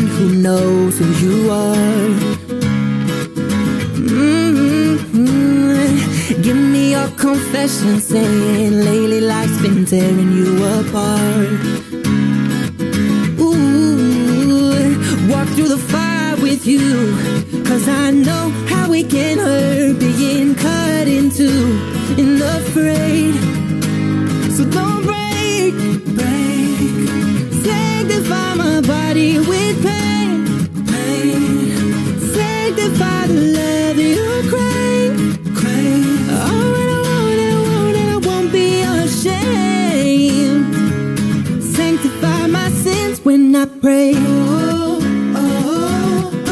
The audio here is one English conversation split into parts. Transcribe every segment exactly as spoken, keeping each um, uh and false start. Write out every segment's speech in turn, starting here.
who knows who you are. Mm-hmm. Give me your confession, saying lately life's been tearing you apart. Ooh, walk through the fire with you, 'cause I know how it can hurt being cut in two and afraid. So don't break, break. Sanctify my body with pain, pain. Sanctify the love that you crave, crave. Oh, and I won't, and I won't, and I won't be ashamed. Sanctify my sins when I pray. Oh, oh, oh,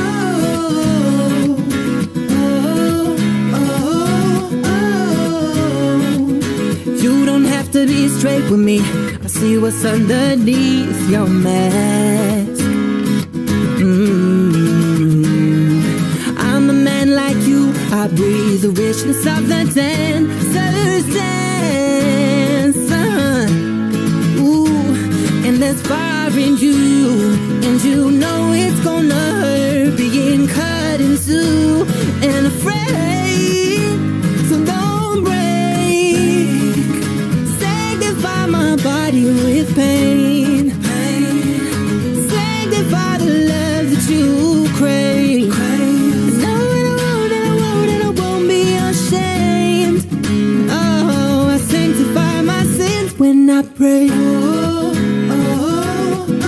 oh, oh, oh. You don't have to be straight with me. I see what's underneath your mask. Mm-hmm. I'm a man like you. I breathe the richness of the dancer's dance. Uh-huh. Ooh, and there's fire in you, and you know it's gonna hurt being cut in two and afraid. So don't break. Sanctify my body with pain, pain. Sanctify the love that you crave, crave. No, and I won't, and I won't, and I won't be ashamed. Oh, I sanctify my sins when I pray. Oh, oh, oh,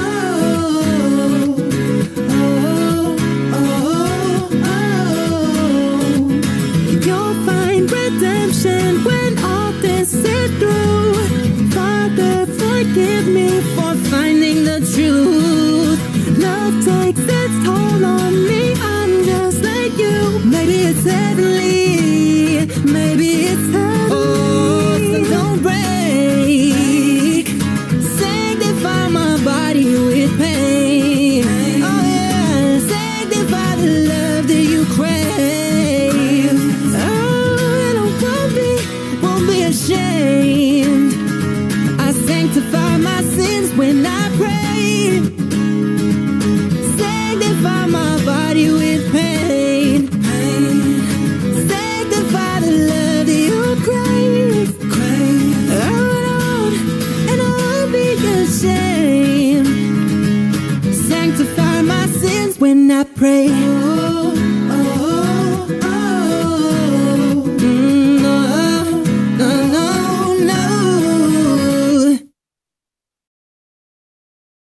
oh, oh, oh. You'll find redemption when all this is through. Father, forgive me for finding the truth. Love takes its toll on me. I'm just like you. Maybe it's heavenly, maybe